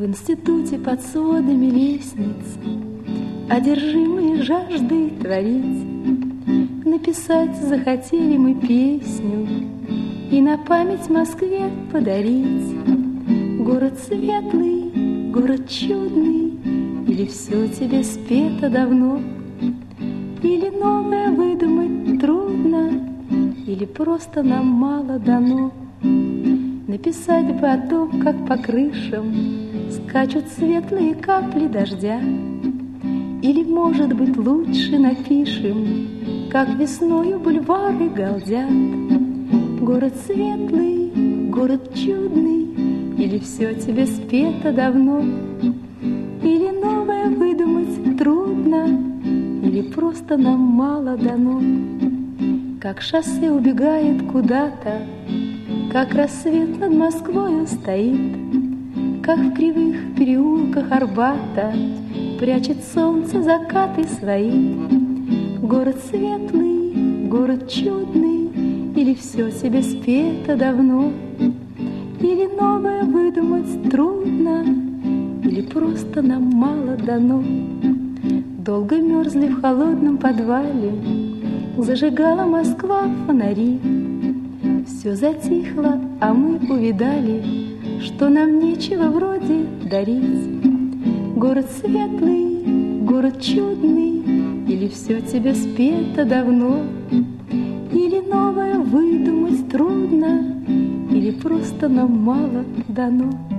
институте под сводами лестниц, одержимые жаждой творить, написать захотели мы песню и на память Москве подарить. Город светлый, город чудный, или все тебе спето давно, или новое выдумать трудно, или просто нам мало дано. Написать бы о том, как по крышам скачут светлые капли дождя, или, может быть, лучше напишем, как весною бульвары галдят. Город светлый, город чудный, или все тебе спето давно, или новое выдумать трудно, или просто нам мало дано. Как шоссе убегает куда-то, как рассвет над Москвою стоит, как в кривых переулках Арбата прячет солнце закаты свои. Город светлый, город чудный, или все тебе спето давно, или новое выдумать трудно, или просто нам мало дано. Долго мерзли в холодном подвале, зажигала Москва фонари. Все затихло, а мы увидали, что нам нечего вроде дарить. Город светлый, город чудный, или все тебе спето давно, или новое выдумать трудно, или просто нам мало дано.